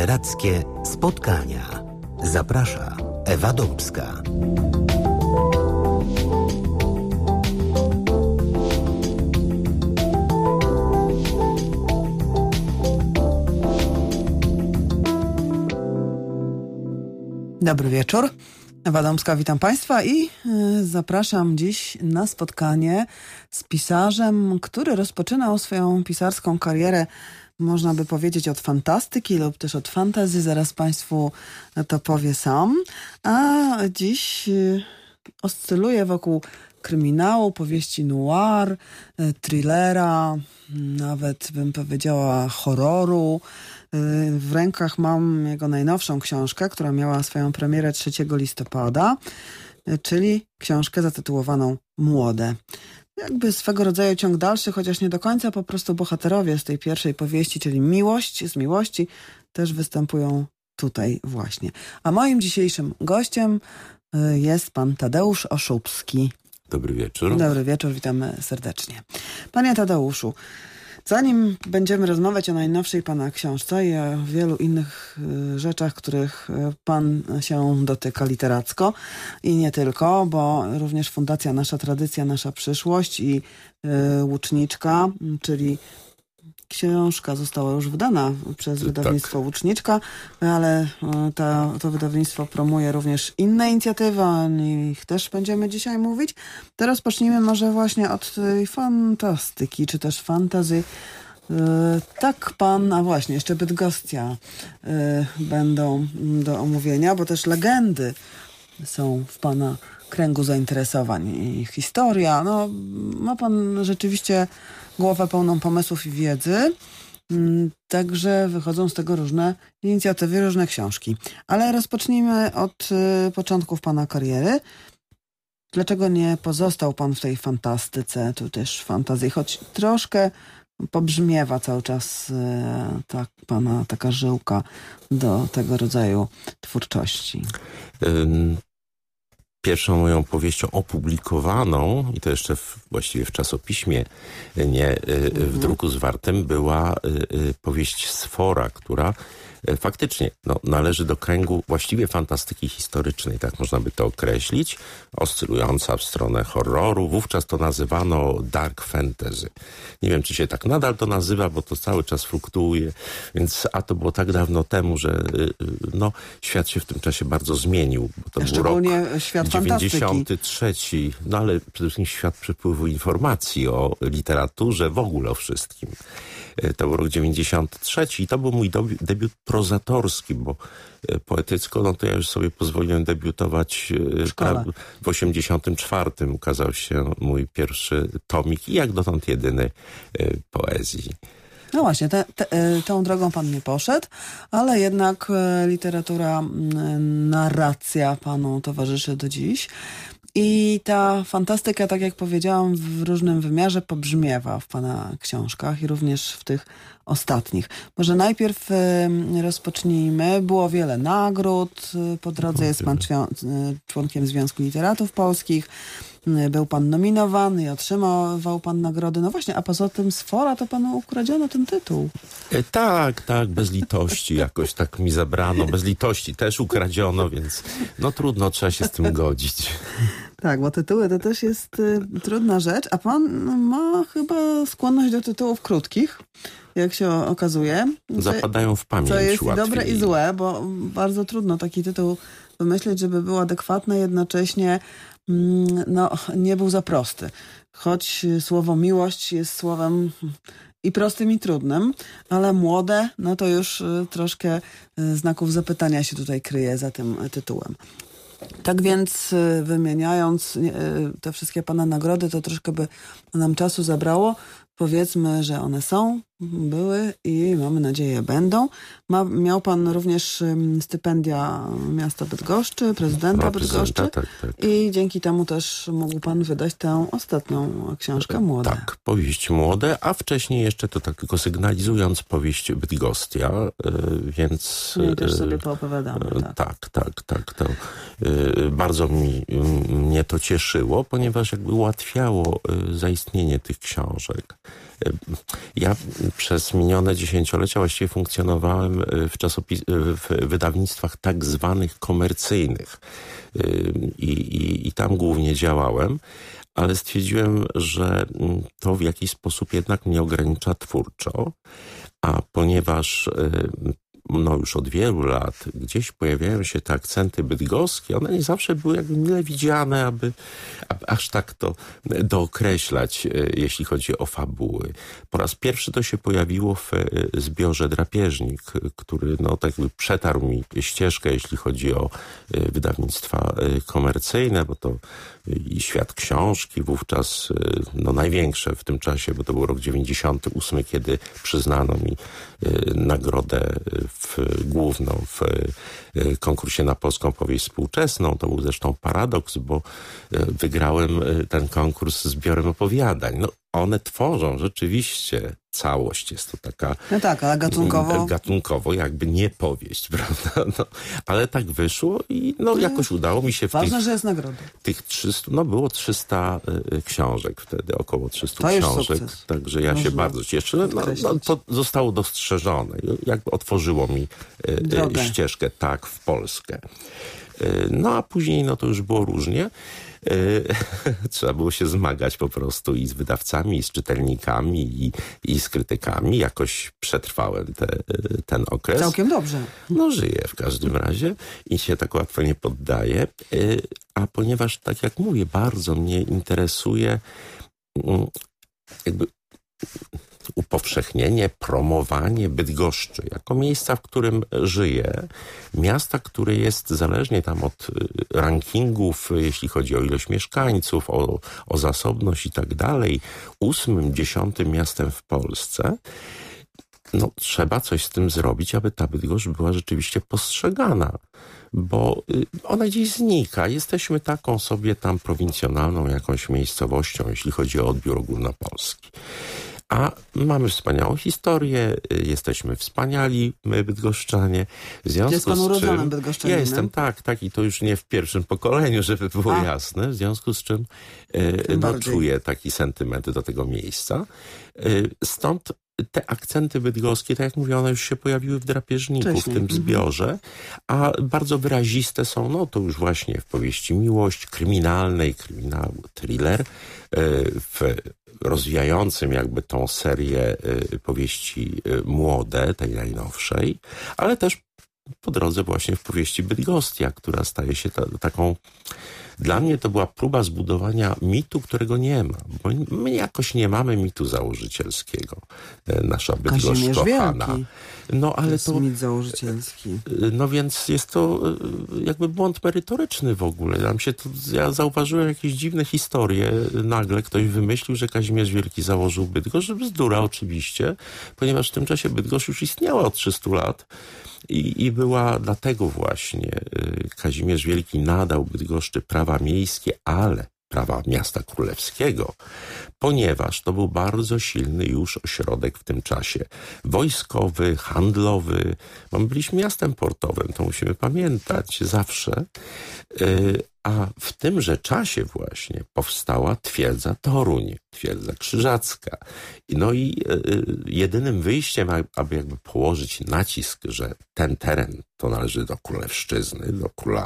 Literackie spotkania. Zaprasza Ewa Dąbska. Dobry wieczór. Ewa Dąbska, witam Państwa i zapraszam dziś na spotkanie z pisarzem, który rozpoczynał swoją pisarską karierę, można by powiedzieć, od fantastyki lub też od fantasy. Zaraz Państwu to powie sam. A dziś oscyluje wokół kryminału, powieści noir, thrillera, nawet bym powiedziała horroru. W rękach mam jego najnowszą książkę, która miała swoją premierę 3 listopada, czyli książkę zatytułowaną Młode. Jakby swego rodzaju ciąg dalszy, chociaż nie do końca, po prostu bohaterowie z tej pierwszej powieści, czyli Miłość z Miłości, też występują tutaj właśnie. A moim dzisiejszym gościem jest pan Tadeusz Oszubski. Dobry wieczór. Dobry wieczór, witamy serdecznie. Panie Tadeuszu, zanim będziemy rozmawiać o najnowszej pana książce i o wielu innych rzeczach, których pan się dotyka literacko i nie tylko, bo również Fundacja Nasza Tradycja, Nasza Przyszłość i Łuczniczka, czyli książka została już wydana przez wydawnictwo Łuczniczka, ale to wydawnictwo promuje również inne inicjatywy, o nich też będziemy dzisiaj mówić. Teraz zacznijmy może właśnie od tej fantastyki, czy też fantasy. Tak pan, a właśnie, jeszcze Bydgostia będą do omówienia, bo też legendy są w pana kręgu zainteresowań i historia. No, ma pan rzeczywiście głowę pełną pomysłów i wiedzy, także wychodzą z tego różne inicjatywy, różne książki. Ale rozpocznijmy od początków pana kariery. Dlaczego nie pozostał pan w tej fantastyce, tu też fantazji, choć troszkę pobrzmiewa cały czas pana taka żyłka do tego rodzaju twórczości? Pierwszą moją powieścią opublikowaną, i to jeszcze właściwie w czasopiśmie, nie w druku zwartym, była powieść Sfora, która faktycznie należy do kręgu właściwie fantastyki historycznej, tak można by to określić, oscylująca w stronę horroru. Wówczas to nazywano dark fantasy. Nie wiem, czy się tak nadal to nazywa, bo to cały czas fluktuuje, więc to było tak dawno temu, że świat się w tym czasie bardzo zmienił. Bo to szczególnie był rok świat 93, ale przede wszystkim świat przepływu informacji o literaturze, w ogóle o wszystkim. To był rok 93 i to był mój debiut prozatorski, bo poetycko, to ja już sobie pozwoliłem debiutować w 84. Ukazał się mój pierwszy tomik i jak dotąd jedyny poezji. No właśnie, tą drogą pan nie poszedł, ale jednak literatura, narracja panu towarzyszy do dziś. I ta fantastyka, tak jak powiedziałam, w różnym wymiarze pobrzmiewa w pana książkach i również w tych ostatnich. Może najpierw rozpocznijmy. Było wiele nagród. Po drodze jest pan członkiem Związku Literatów Polskich. Był pan nominowany i otrzymał pan nagrody. No właśnie, a poza tym Sfora to panu ukradziono ten tytuł. Tak, bez litości jakoś tak mi zabrano. Bez litości też ukradziono, więc trudno, trzeba się z tym godzić. Tak, bo tytuły to też jest trudna rzecz, a pan ma chyba skłonność do tytułów krótkich, jak się okazuje. Zapadają w pamięć. Co jest łatwiej. Dobre i złe, bo bardzo trudno taki tytuł wymyślić, żeby był adekwatny, jednocześnie nie był za prosty. Choć słowo miłość jest słowem i prostym, i trudnym, ale młode, to już troszkę znaków zapytania się tutaj kryje za tym tytułem. Tak więc wymieniając te wszystkie pana nagrody, to troszkę by nam czasu zabrało. Powiedzmy, że one są, były i mamy nadzieję będą. Miał pan również stypendia miasta Bydgoszczy, prezydenta Bydgoszczy. Tak. I dzięki temu też mógł pan wydać tę ostatnią książkę Młode. Tak, powieść Młode, a wcześniej jeszcze to tak tylko sygnalizując powieść Bydgostia, więc... I też sobie poopowiadamy. Tak. To bardzo mnie to cieszyło, ponieważ jakby ułatwiało zaistnienie tych książek. Ja przez minione dziesięciolecia właściwie funkcjonowałem w wydawnictwach tak zwanych komercyjnych i tam głównie działałem, ale stwierdziłem, że to w jakiś sposób jednak mnie ogranicza twórczo, a ponieważ już od wielu lat gdzieś pojawiają się te akcenty bydgoskie, one nie zawsze były jakby mile widziane, aby aż tak to dookreślać, jeśli chodzi o fabuły. Po raz pierwszy to się pojawiło w zbiorze Drapieżnik, który tak jakby przetarł mi ścieżkę, jeśli chodzi o wydawnictwa komercyjne, bo to i Świat Książki wówczas, największe w tym czasie, bo to był rok 98, kiedy przyznano mi nagrodę główną w konkursie na polską powieść współczesną. To był zresztą paradoks, bo wygrałem ten konkurs zbiorem opowiadań. One tworzą rzeczywiście całość. Jest to taka... No tak, ale gatunkowo... Gatunkowo jakby nie powieść, prawda? Ale tak wyszło i jakoś udało mi się Ważne, że jest nagroda. Tych 300, było 300 książek wtedy, około 300 to książek. Sukces. Także ja się bardzo cieszę. To zostało dostrzeżone. Jakby otworzyło mi ścieżkę w Polskę. A później to już było różnie. Trzeba było się zmagać po prostu i z wydawcami, i z czytelnikami, i z krytykami. Jakoś przetrwałem ten okres. Całkiem dobrze. Żyję w każdym razie i się tak łatwo nie poddaję. A ponieważ, tak jak mówię, bardzo mnie interesuje jakby upowszechnienie, promowanie Bydgoszczy jako miejsca, w którym żyję. Miasta, które jest zależnie tam od rankingów, jeśli chodzi o ilość mieszkańców, o zasobność i tak dalej, 8., 10. miastem w Polsce. Trzeba coś z tym zrobić, aby ta Bydgoszcz była rzeczywiście postrzegana, bo ona gdzieś znika. Jesteśmy taką sobie tam prowincjonalną jakąś miejscowością, jeśli chodzi o odbiór ogólnopolski. A mamy wspaniałą historię, jesteśmy wspaniali, my bydgoszczanie. W związku jest pan urodzonym bydgoszczaninem? Ja jestem, tak, i to już nie w pierwszym pokoleniu, żeby było jasne. W związku z czym czuję taki sentyment do tego miejsca. Stąd te akcenty bydgoskie, tak jak mówię, one już się pojawiły w Drapieżniku, w tym zbiorze, a bardzo wyraziste są, to już właśnie w powieści Miłość, kryminalnej, thriller, w rozwijającym jakby tą serię powieści Młode, tej najnowszej, ale też po drodze właśnie w powieści Bydgostia, która staje się taką... Dla mnie to była próba zbudowania mitu, którego nie ma. Bo my jakoś nie mamy mitu założycielskiego. Nasza Bydgoszcz kochana. Ale to mit założycielski. Więc jest to jakby błąd merytoryczny w ogóle. Ja zauważyłem jakieś dziwne historie. Nagle ktoś wymyślił, że Kazimierz Wielki założył Bydgoszcz. Bzdura oczywiście, ponieważ w tym czasie Bydgoszcz już istniała od 300 lat. I była dlatego właśnie Kazimierz Wielki nadał Bydgoszczy prawa miejskie, ale prawa miasta królewskiego, ponieważ to był bardzo silny już ośrodek w tym czasie wojskowy, handlowy. My byliśmy miastem portowym, to musimy pamiętać zawsze. A w tymże czasie właśnie powstała twierdza Toruń, twierdza krzyżacka. I jedynym wyjściem, aby jakby położyć nacisk, że ten teren to należy do Królewszczyzny, do króla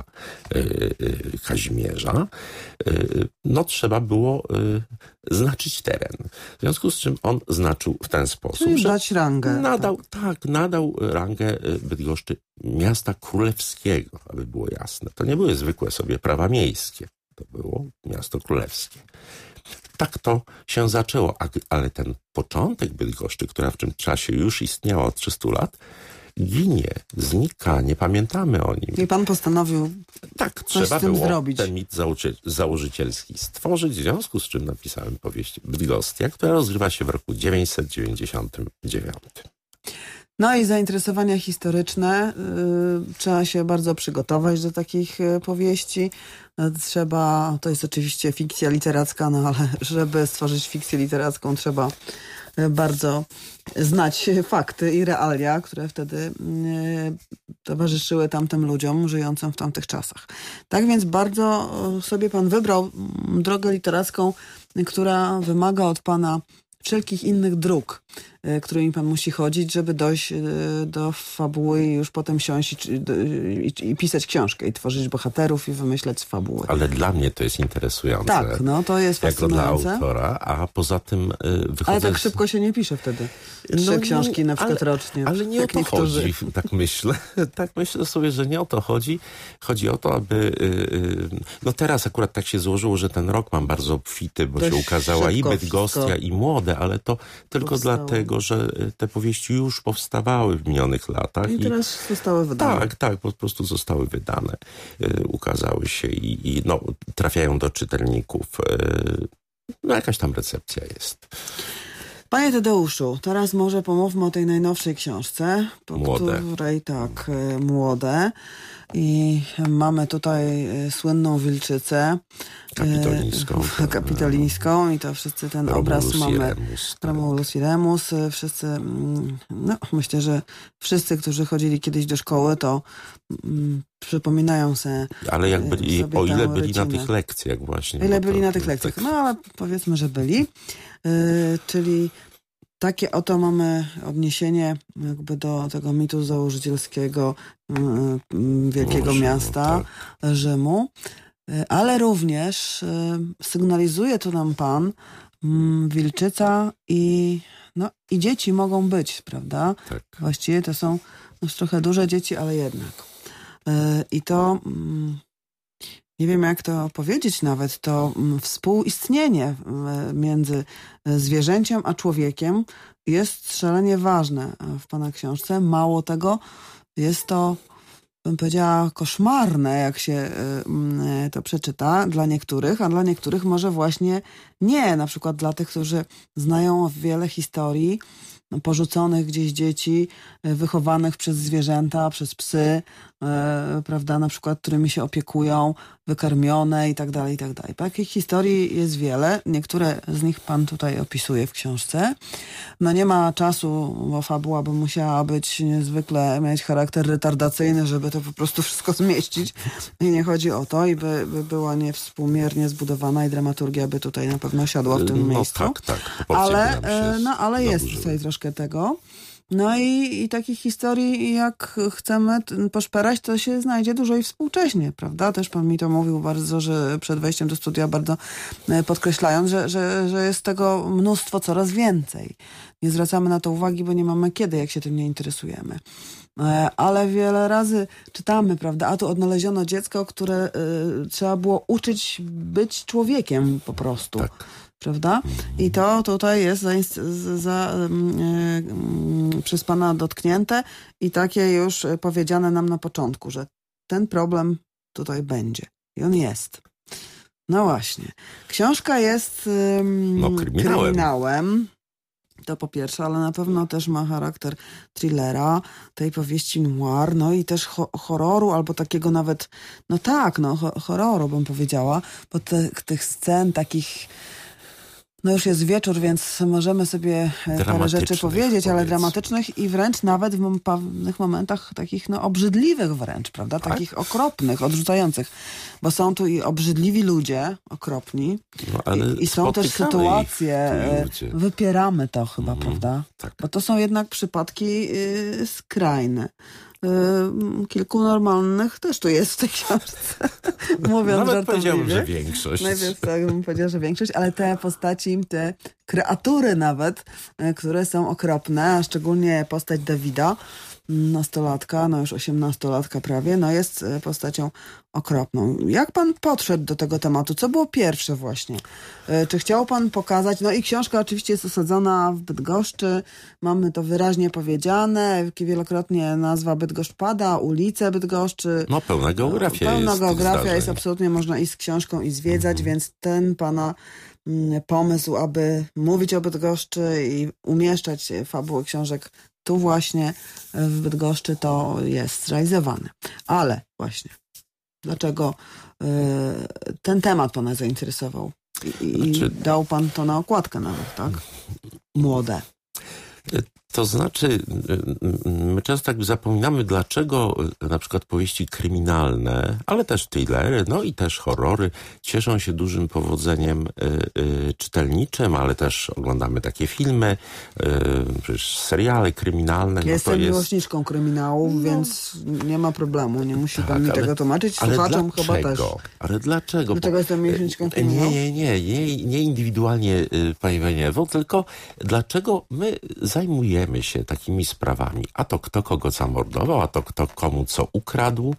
Kazimierza, trzeba było znaczyć teren. W związku z czym on znaczył w ten sposób, czyli że dać rangę. Nadał rangę Bydgoszczy miasta królewskiego, aby było jasne. To nie były zwykłe sobie prawa miejskie. To było miasto królewskie. Tak to się zaczęło, ale ten początek Bydgoszczy, która w tym czasie już istniała od 300 lat, ginie, znika, nie pamiętamy o nim. I pan postanowił trzeba z tym było zrobić. ten mit założycielski stworzyć, w związku z czym napisałem powieść Bydgostia, która rozgrywa się w roku 999. I zainteresowania historyczne. Trzeba się bardzo przygotować do takich powieści. To jest oczywiście fikcja literacka, ale żeby stworzyć fikcję literacką, trzeba bardzo znać fakty i realia, które wtedy towarzyszyły tamtym ludziom żyjącym w tamtych czasach. Tak więc bardzo sobie pan wybrał drogę literacką, która wymaga od pana wszelkich innych dróg, którymi pan musi chodzić, żeby dojść do fabuły i już potem siąść i pisać książkę i tworzyć bohaterów i wymyślać fabuły. Ale dla mnie to jest interesujące. Tak, no to jest fascynujące. Jako dla autora, a poza tym wychodzę... Ale tak szybko się nie pisze wtedy. 3 książki na przykład rocznie. Ale nie o to chodzi, tak myślę. Tak myślę sobie, że nie o to chodzi. Chodzi o to, aby... No teraz akurat tak się złożyło, że ten rok mam bardzo obfity, bo się ukazała i Bydgostia, i Młode, ale to tylko dlatego, że te powieści już powstawały w minionych latach. I teraz zostały wydane. Tak, po prostu zostały wydane. Ukazały się i no, trafiają do czytelników. No jakaś tam recepcja jest. Panie Tadeuszu, teraz może pomówmy o tej najnowszej książce, Młode. której Młode. I mamy tutaj słynną wilczycę. Kapitolińską i to wszyscy ten obraz mamy. Romulus i Remus. Wszyscy, no myślę, że wszyscy, którzy chodzili kiedyś do szkoły, to przypominają sobie. Ale jak byli, o ile byli na tych lekcjach właśnie. O ile byli na tych lekcjach. No ale powiedzmy, że byli. Czyli takie oto mamy odniesienie jakby do tego mitu założycielskiego wielkiego miasta, Rzymu. Ale również sygnalizuje tu nam pan wilczyca i dzieci mogą być, prawda? Tak. Właściwie to są już trochę duże dzieci, ale jednak. I to... Nie wiem, jak to powiedzieć nawet, to współistnienie między zwierzęciem a człowiekiem jest szalenie ważne w pana książce. Mało tego, jest to, bym powiedziała, koszmarne, jak się to przeczyta dla niektórych, a dla niektórych może właśnie nie. Na przykład dla tych, którzy znają wiele historii porzuconych gdzieś dzieci, wychowanych przez zwierzęta, przez psy, prawda, na przykład, którymi się opiekują, wykarmione i tak dalej, i tak dalej. Takich historii jest wiele. Niektóre z nich pan tutaj opisuje w książce. No nie ma czasu, bo fabuła by musiała być niezwykle, mieć charakter retardacyjny, żeby to po prostu wszystko zmieścić. I nie chodzi o to, i by była niewspółmiernie zbudowana i dramaturgia by tutaj na pewno siadła w tym miejscu. Tak. Ale jest tutaj troszkę tego. No i takich historii, jak chcemy poszperać, to się znajdzie dużo i współcześnie, prawda? Też pan mi to mówił bardzo, że przed wejściem do studia bardzo podkreślając, że jest tego mnóstwo, coraz więcej. Nie zwracamy na to uwagi, bo nie mamy kiedy, jak się tym nie interesujemy. Ale wiele razy czytamy, prawda? A tu odnaleziono dziecko, które trzeba było uczyć być człowiekiem po prostu. Tak. Prawda? I to tutaj jest przez pana dotknięte i takie już powiedziane nam na początku, że ten problem tutaj będzie. I on jest. No właśnie. Książka jest kryminałem. To po pierwsze, ale na pewno też ma charakter thrillera, tej powieści noir, no i też horroru, albo takiego nawet, horroru bym powiedziała, bo tych scen takich... No już jest wieczór, więc możemy sobie parę rzeczy powiedzieć, ale dramatycznych i wręcz nawet w pewnych momentach takich obrzydliwych wręcz, prawda? Tak? Takich okropnych, odrzucających. Bo są tu i obrzydliwi ludzie, okropni, i są też sytuacje, wypieramy to chyba, prawda? Tak. Bo to są jednak przypadki skrajne. Kilku normalnych też tu jest w tej książce. Mówiąc nawet powiedziałbym, że większość. Najpierw tak bym powiedziała, że większość, ale te postaci, te kreatury nawet, które są okropne, a szczególnie postać Dawida, nastolatka, już 18-latka prawie, jest postacią okropną. Jak pan podszedł do tego tematu? Co było pierwsze właśnie? Czy chciał pan pokazać? I książka oczywiście jest osadzona w Bydgoszczy. Mamy to wyraźnie wielokrotnie nazwa Bydgoszcz pada, ulice Bydgoszczy. Pełna geografia jest. Pełna geografia jest, absolutnie można iść z książką i zwiedzać, więc ten pana pomysł, aby mówić o Bydgoszczy i umieszczać fabuły książek tu właśnie w Bydgoszczy, to jest zrealizowane. Ale właśnie, dlaczego ten temat pana zainteresował? I dał pan to na okładkę nawet, tak? Młode. To znaczy, my często tak zapominamy, dlaczego na przykład powieści kryminalne, ale też thrillery, no i też horrory cieszą się dużym powodzeniem czytelniczym, ale też oglądamy takie filmy, przecież seriale kryminalne. Jestem miłośniczką kryminałów, więc nie ma problemu, nie musi pan mi tego tłumaczyć, słuchaczom chyba też. Ale dlaczego? Dlaczego jestem miłośniczką kryminałów? Nie indywidualnie, pani Genewo, tylko dlaczego my zajmujemy się takimi sprawami. A to kto kogo zamordował, a to kto komu co ukradł.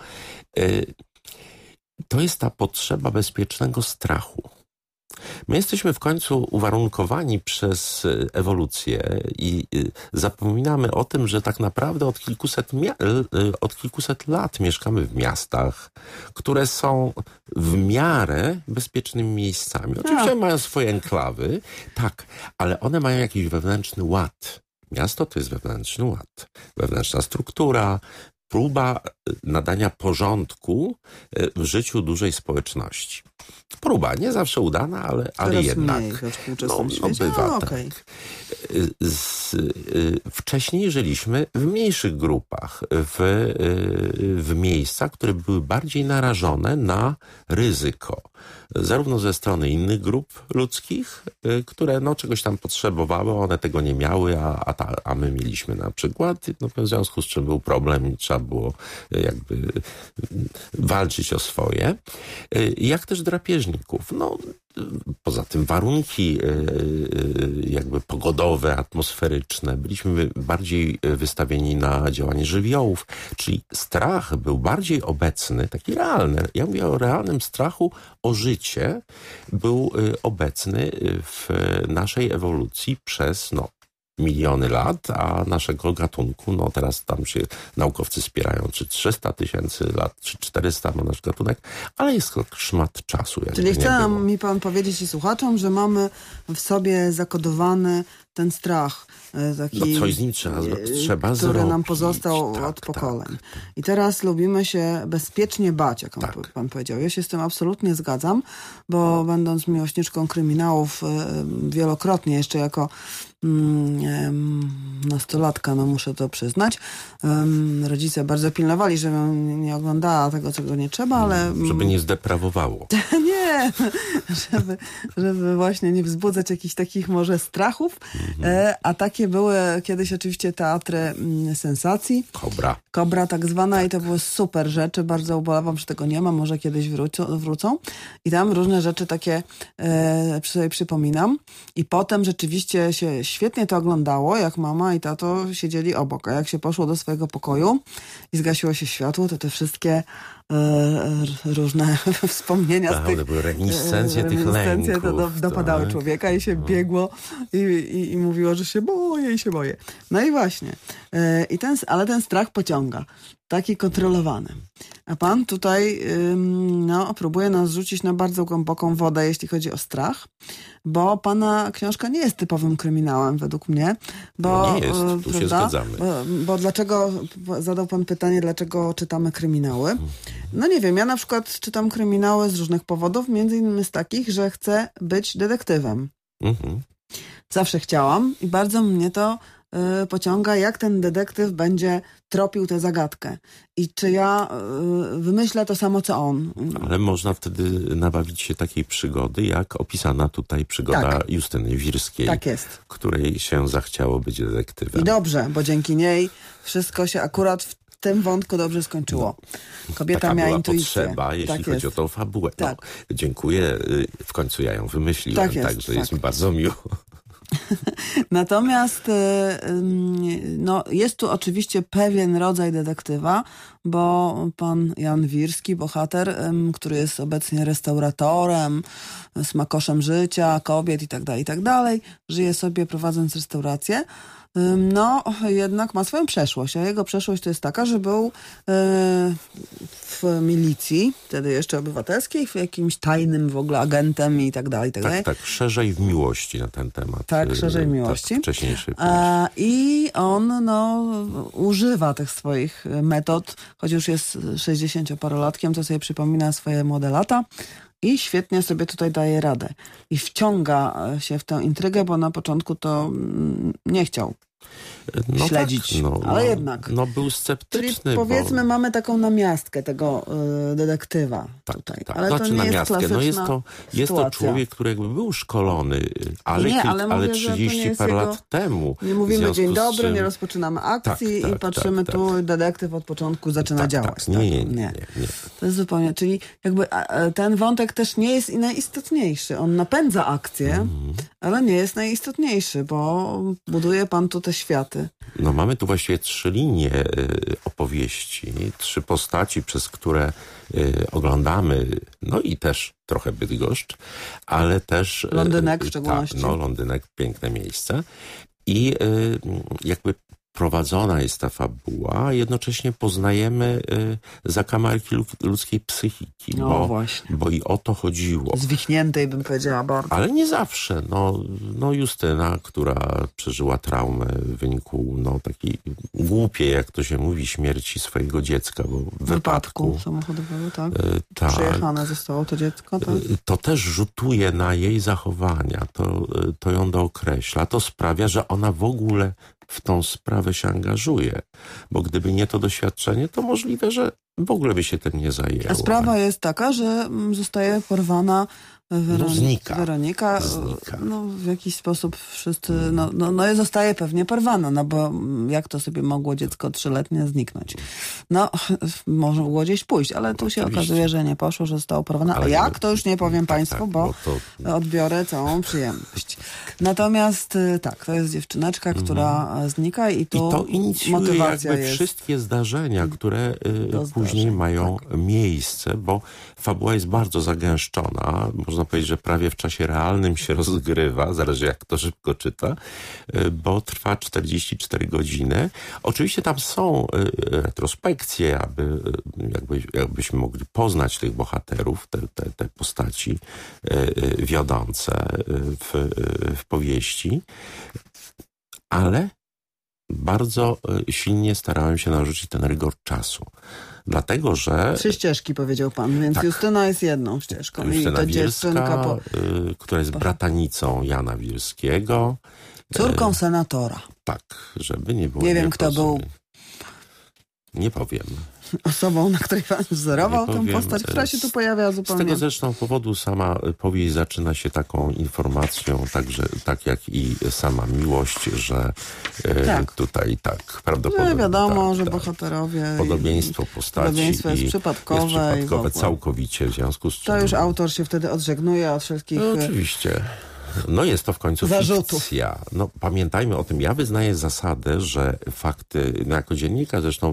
To jest ta potrzeba bezpiecznego strachu. My jesteśmy w końcu uwarunkowani przez ewolucję i zapominamy o tym, że tak naprawdę od kilkuset lat mieszkamy w miastach, które są w miarę bezpiecznymi miejscami. Oczywiście mają swoje enklawy, tak, ale one mają jakiś wewnętrzny ład. Miasto to jest wewnętrzny ład, wewnętrzna struktura, próba nadania porządku w życiu dużej społeczności. Próba, nie zawsze udana, ale jednak. Mniej, we współczesnym świecie. Bywa tak. Okay. Wcześniej żyliśmy w mniejszych grupach, w miejscach, które były bardziej narażone na ryzyko. Zarówno ze strony innych grup ludzkich, które czegoś tam potrzebowały, one tego nie miały, a my mieliśmy na przykład. W związku z czym był problem i trzeba było jakby walczyć o swoje. Jak też drapieżników. Poza tym warunki jakby pogodowe, atmosferyczne. Byliśmy bardziej wystawieni na działanie żywiołów, czyli strach był bardziej obecny, taki realny. Ja mówię o realnym strachu o życie. Był obecny w naszej ewolucji przez miliony lat, a naszego gatunku, teraz tam się naukowcy spierają, czy 300 000 lat, czy 400 ma nasz gatunek, ale jest to szmat czasu. Czyli chce mi pan powiedzieć i słuchaczom, że mamy w sobie zakodowany ten strach, taki, coś z nim trzeba który zrobić. nam pozostał od pokoleń. Tak. I teraz lubimy się bezpiecznie bać, jak pan powiedział. Ja się z tym absolutnie zgadzam, bo będąc miłośniczką kryminałów wielokrotnie, jeszcze jako nastolatka, muszę to przyznać. Rodzice bardzo pilnowali, żebym nie oglądała tego, czego nie trzeba, ale... Żeby nie zdeprawowało. Nie, żeby właśnie nie wzbudzać jakichś takich może strachów, a takie były kiedyś oczywiście teatry sensacji. Kobra tak zwana i to były super rzeczy. Bardzo ubolewam, że tego nie ma. Może kiedyś wrócą. I tam różne rzeczy takie sobie przypominam. I potem rzeczywiście się świetnie to oglądało, jak mama i tato siedzieli obok. A jak się poszło do swojego pokoju i zgasiło się światło, to te wszystkie różne wspomnienia z tych reminiscencje tych lęków. To dopadały człowieka i się biegło i mówiło, że się boję. No i właśnie. Ale ten strach pociąga. Taki kontrolowany. A pan tutaj próbuje nas rzucić na bardzo głęboką wodę, jeśli chodzi o strach, bo pana książka nie jest typowym kryminałem według mnie. Bo, nie jest, tu się zgadzamy. Bo dlaczego, zadał pan pytanie, dlaczego czytamy kryminały? Nie wiem, ja na przykład czytam kryminały z różnych powodów, między innymi z takich, że chcę być detektywem. Zawsze chciałam i bardzo mnie to pociąga, jak ten detektyw będzie tropił tę zagadkę. I czy ja wymyślę to samo, co on. Ale można wtedy nabawić się takiej przygody, jak opisana tutaj przygoda Justyny Wirskiej, której się zachciało być detektywem. I dobrze, bo dzięki niej wszystko się akurat w tym wątku dobrze skończyło. Kobieta miała intuicję. Potrzeba, jeśli chodzi o tą fabułę. Dziękuję. W końcu ja ją wymyśliłem, także jest mi bardzo miło. Natomiast jest tu oczywiście pewien rodzaj detektywa, bo pan Jan Wirski, bohater, który jest obecnie restauratorem, smakoszem życia, kobiet i tak dalej, żyje sobie prowadząc restaurację, jednak ma swoją przeszłość, a jego przeszłość to jest taka, że był w milicji, wtedy jeszcze obywatelskiej, w jakimś tajnym w ogóle agentem i tak dalej. Tak, szerzej w miłości na ten temat. Tak, szerzej w miłości. Wcześniejszej. I on używa tych swoich metod, choć już jest 60-parolatkiem, to sobie przypomina swoje młode lata. I świetnie sobie tutaj daje radę. I wciąga się w tę intrygę, bo na początku to nie chciał śledzić. Tak, ale jednak. No był sceptyczny. Czyli powiedzmy mamy taką namiastkę tego detektywa tutaj. Tak. Ale Znaczy to nie namiastkę. jest Jest to człowiek, który jakby był szkolony, ale 30 parę lat temu. Nie mówimy dzień dobry, nie rozpoczynamy akcji i patrzymy tu, detektyw od początku zaczyna działać. Nie. To jest zupełnie, czyli jakby ten wątek też nie jest najistotniejszy. On napędza akcję, ale nie jest najistotniejszy, bo buduje pan tu te światy. No mamy tu właściwie 3 linie opowieści, 3 postaci, przez które oglądamy, no i też trochę Bydgoszcz, ale też... Londynek w szczególności. Londynek, piękne miejsce. I jakby prowadzona jest ta fabuła, a jednocześnie poznajemy zakamarki ludzkiej psychiki, bo i o to chodziło. Zwichniętej bym powiedziała bardzo. Ale nie zawsze. No Justyna, która przeżyła traumę w wyniku takiej głupiej, jak to się mówi, śmierci swojego dziecka, bo w wypadku samochodowego, tak? Tak. Przyjechane zostało to dziecko, tak? To też rzutuje na jej zachowania, to ją dookreśla. To sprawia, że ona w ogóle w tą sprawę się angażuje, bo gdyby nie to doświadczenie, to możliwe, że w ogóle by się tym nie zajęła. A sprawa jest taka, że zostaje porwana Weronika. No, w jakiś sposób wszyscy, zostaje pewnie porwana, bo jak to sobie mogło dziecko 3-letnie zniknąć? Może mogło gdzieś pójść, ale tu się okazuje, że nie poszło, że zostało porwane. A jak? To już nie powiem państwu, bo odbiorę całą przyjemność. Natomiast to jest dziewczyneczka, która znika i to inicjuje motywacja jakby jest. Wszystkie zdarzenia, które później mają miejsce, bo fabuła jest bardzo zagęszczona. Można powiedzieć, że prawie w czasie realnym się rozgrywa, zależy jak to szybko czyta, bo trwa 44 godziny. Oczywiście tam są retrospekcje, jakbyśmy mogli poznać tych bohaterów, te postaci wiodące w powieści, ale bardzo silnie starałem się narzucić ten rygor czasu. Dlatego, że... 3 ścieżki, powiedział pan, więc Justyna jest jedną ścieżką. Justyna Wirska, która jest bratanicą Jana Wirskiego. Córką senatora. Tak, żeby nie było... Nie wiem, kto był... Nie powiem. Osobą, na której pan wzorował tę postać, która się tu pojawia zupełnie... Z tego zresztą powodu sama powieść zaczyna się taką informacją, tak jak i sama miłość, że tutaj prawdopodobnie... wiadomo, że bohaterowie... Podobieństwo postaci podobieństwo jest przypadkowe całkowicie, w związku z czym... To już autor się wtedy odżegnuje od wszelkich... oczywiście. Jest to w końcu fikcja. Pamiętajmy o tym. Ja wyznaję zasadę, że fakty, jako dziennikarz zresztą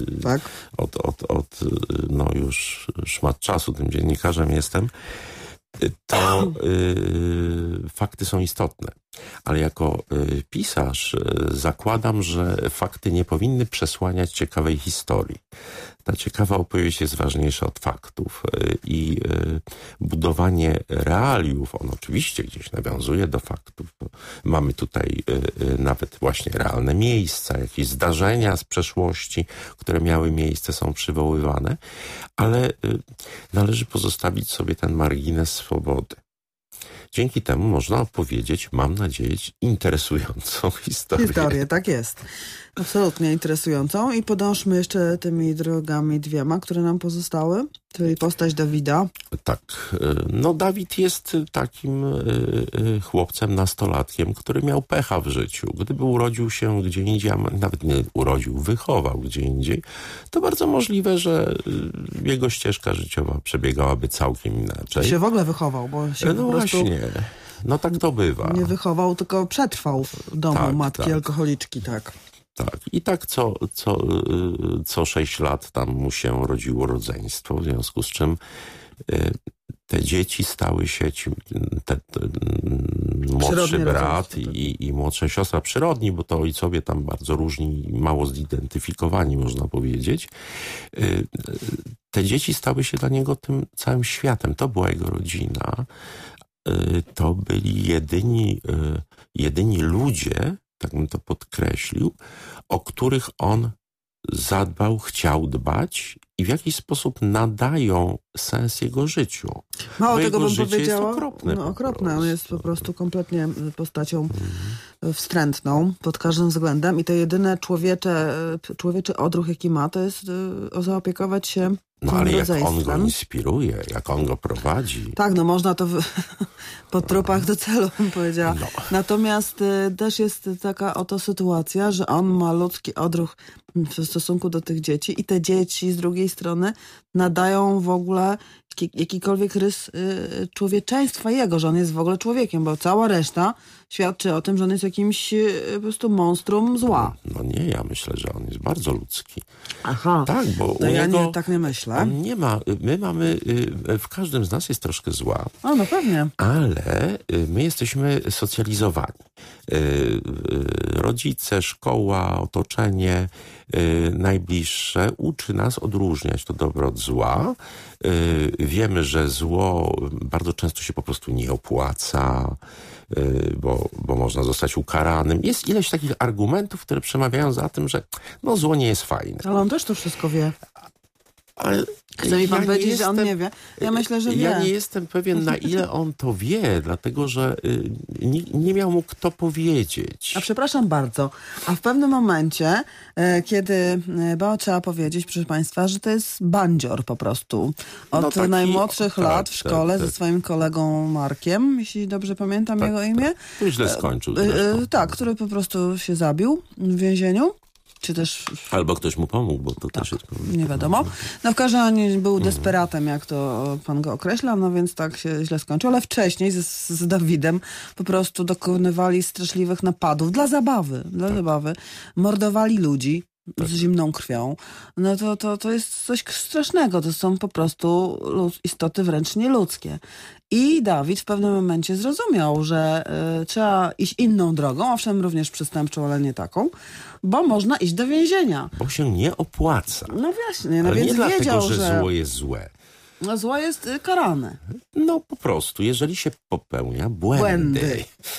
od już szmat czasu tym dziennikarzem jestem, to fakty są istotne. Ale jako pisarz zakładam, że fakty nie powinny przesłaniać ciekawej historii. Ta ciekawa opowieść jest ważniejsza od faktów i budowanie realiów, on oczywiście gdzieś nawiązuje do faktów. Mamy tutaj nawet właśnie realne miejsca, jakieś zdarzenia z przeszłości, które miały miejsce, są przywoływane, ale należy pozostawić sobie ten margines swobody. Dzięki temu można opowiedzieć, mam nadzieję, interesującą historię. Historię, tak jest. Absolutnie interesującą. I podążmy jeszcze tymi drogami 2, które nam pozostały. Czyli postać Dawida. Tak. Dawid jest takim chłopcem, nastolatkiem, który miał pecha w życiu. Gdyby urodził się gdzie indziej, a nawet nie urodził, wychował gdzie indziej, to bardzo możliwe, że jego ścieżka życiowa przebiegałaby całkiem inaczej. Się w ogóle wychował, bo się po prostu... Właśnie. Tak to bywa. Nie wychował, tylko przetrwał w domu matki alkoholiczki, tak. Tak. I tak co 6 lat tam mu się rodziło rodzeństwo, w związku z czym te dzieci stały się, młodszy brat i młodsza siostra przyrodni, bo to ojcowie tam bardzo różni, mało zidentyfikowani, można powiedzieć. Te dzieci stały się dla niego tym całym światem. To była jego rodzina. To byli jedyni ludzie, tak bym to podkreślił, o których on zadbał, chciał dbać i w jakiś sposób nadają sens jego życiu. Mało tego bym powiedziała. Jest okropne. Okropne. On jest po prostu kompletnie postacią wstrętną pod każdym względem i to jedyne człowieczy odruch, jaki ma, to jest zaopiekować się No ale jak on rodzeństwem. go inspiruje, jak on go prowadzi. Tak, no można to po trupach do celu, bym powiedziała. No. Natomiast też jest taka oto sytuacja, że on ma ludzki odruch w stosunku do tych dzieci i te dzieci z drugiej strony nadają w ogóle jakikolwiek rys człowieczeństwa jego, że on jest w ogóle człowiekiem, bo cała reszta świadczy o tym, że on jest jakimś po prostu monstrum zła. No nie, ja myślę, że on jest bardzo ludzki. Aha, Tak, bo to u ja niego tak nie myślę. on nie ma, my mamy, w każdym z nas jest troszkę zła, O, no pewnie. ale my jesteśmy socjalizowani. Rodzice, szkoła, otoczenie najbliższe uczy nas odróżniać to dobro od zła. Wiemy, że zło bardzo często się po prostu nie opłaca, bo można zostać ukaranym. Jest ileś takich argumentów, które przemawiają za tym, że no zło nie jest fajne. Ale on też to wszystko wie. Ale Chce mi pan nie powiedzieć, że on nie wie? Ja myślę, że wie. Ja nie jestem pewien, na ile on to wie, dlatego że nie miał mu kto powiedzieć. A przepraszam bardzo, a w pewnym momencie, kiedy, bo trzeba powiedzieć, proszę państwa, że to jest bandzior po prostu. Od No taki, najmłodszych lat w tak, szkole tak. ze swoim kolegą Markiem, jeśli dobrze pamiętam jego imię. To źle skończył zresztą. Tak, który po prostu się zabił w więzieniu. Czy też... Albo ktoś mu pomógł, bo to też jest... Nie wiadomo. No w każdym razie był desperatem, jak to pan go określa, no więc tak się źle skończył. Ale wcześniej z Dawidem po prostu dokonywali straszliwych napadów dla zabawy. Mordowali ludzi z zimną krwią. No to jest coś strasznego. To są po prostu istoty wręcz nieludzkie. I Dawid w pewnym momencie zrozumiał, że trzeba iść inną drogą, owszem również przestępczą, ale nie taką, bo można iść do więzienia. Bo się nie opłaca. No właśnie, no Ale więc nie dlatego, wiedział, że zło jest złe. No zło jest karane. No po prostu, jeżeli się popełnia błędy.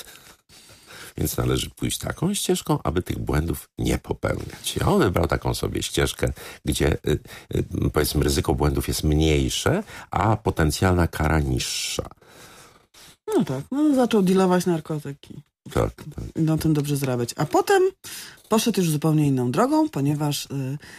Więc należy pójść taką ścieżką, aby tych błędów nie popełniać. I on wybrał taką sobie ścieżkę, gdzie powiedzmy ryzyko błędów jest mniejsze, a potencjalna kara niższa. No tak, no zaczął dealować narkotyki. Tak. I na tym dobrze zarabiać. A potem poszedł już zupełnie inną drogą, ponieważ